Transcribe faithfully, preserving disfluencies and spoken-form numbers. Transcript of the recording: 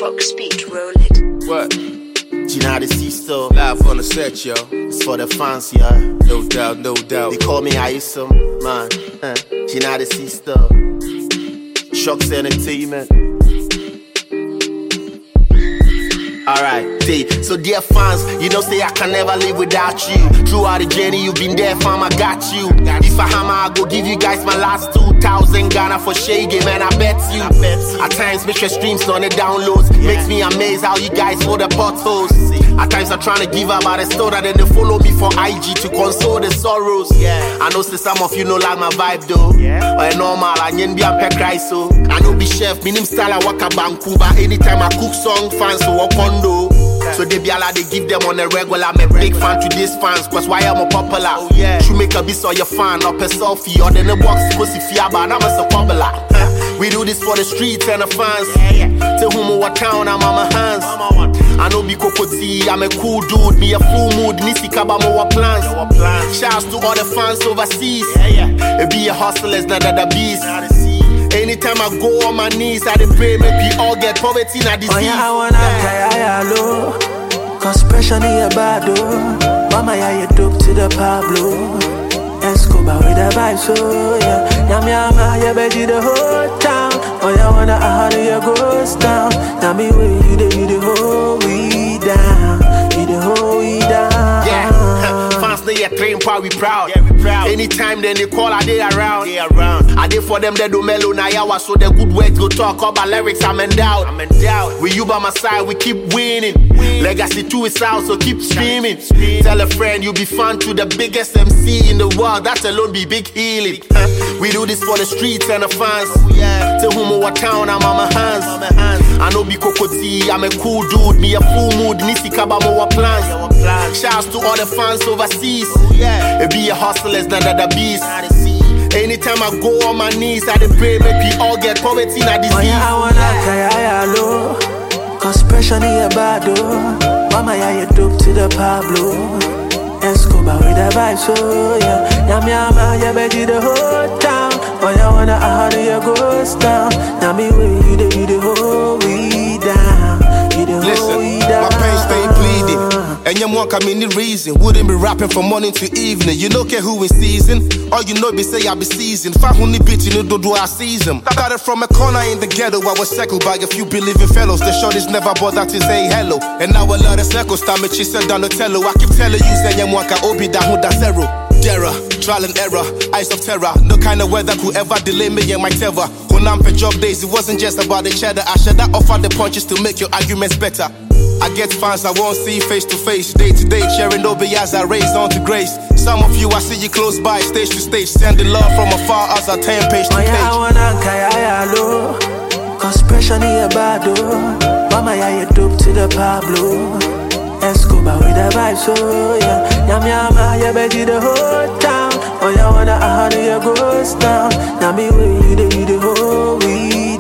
Fox beat, roll it. What? Gina the sister. Live on the set, yo. It's for the fans, yeah. No doubt, no doubt. They call me Aisam, man. Uh, Gina the sister. Shocks Entertainment. Alright, see, so dear fans, you know say I can never live without you. Throughout the journey, you've been there, fam, I got you. If I hammer, I go give you guys my last two thousand Ghana for Shay Game, and I bet you. At times, make your streams on the downloads. Makes me amazed how you guys hold the potholes. At times, I'm trying to give up, but I still that then they follow me for I G to console the sorrows. I know say some of you know like my vibe though. But normal, I ain't be a pet cry so. I know be chef, minim style I walk a banku, but anytime I cook song, fans to walk on. So they be allowed, they give them on a regular. I'm a big fan to these fans, cause why I'm a popular. Oh, yeah. Should make a beat or your fan, up a selfie, or then a box, pussy fiaba, and I'm a popular. We do this for the streets and the fans. Tell whom what town I'm on my hands. I know be Kokoti, I'm a cool dude, me a full mood, Nisi Kabamo what plans. Shouts to all the fans overseas. It be a hustlers, not the beast. Anytime I go on my knees, I dey pray make we all get poverty na disease. Oh yeah, I wanna cry hello, cause pressure near bad oh. Mama yeah, you took to the Pablo. Escobar with the vibe so yeah. Yam yama, yeah, beji the whole town. Oh yeah, wanna how do you goes down? Now me way you the you the whole we down, you the whole we down. Yeah, fans they a train part we proud. Yeah, we proud. Anytime then they call, I they around. They around. I did for them they do mellow na yawa, so the good words go talk about lyrics. I'm endowed. I'm endowed. With you by my side, we keep winning. Win. Legacy two is out, so keep streaming. Scream. Tell a friend you be fan to the biggest M C in the world. That alone be big healing. Huh? We do this for the streets and the fans. Oh, yeah. Tell whom what town I'm on my hands. On my hands. I know be Kokoti, I'm a cool dude. Me a full mood, Nisi Kabamo what plans. Yeah, shouts to all the fans overseas. Oh, yeah. It be a hustlers, not the beast. Anytime I go on my knees, I dey pray make we all get poverty na disease. Oh yeah, I wanna cry hello, cause pressure near bad oh. Mama yeah, you took to the Pablo. Escobar with the vibe so yeah. Yam yama, yeah, beji the whole town. Oh yeah, wanna how do you goes down? Now me way you the you the whole we down, you the whole we down. My pain stay bleeding. And you want come any reason. Wouldn't be rapping from morning to evening. You don't care who in season. All you know be say I be seasoned. Five hundred bitch you know do I season. Started from a corner in the ghetto. I was circled by a few believing fellows. The shorties never bothered to say hello. And now a lot of circles time she said Donatello. I keep telling you say you want obi da huda zero. Dera, trial and error, eyes of terror. No kind of weather could ever delay me and my tether. When I'm for job days, it wasn't just about the cheddar. I should have offered the punches to make your arguments better. I get fans I won't see face to face, day to day, sharing over as I raise on to grace. Some of you I see you close by, stage to stage, sending love from afar as I turn page to page. Oh yeah, I wanna cry hello, cause pressure near bad oh. Mama yeah, you took to the Pablo. Escobar with the vibe so yeah. Yam yama, yeah, beji the whole town. Oh yeah, wanna how do you goes down? Now me way you the you the whole we.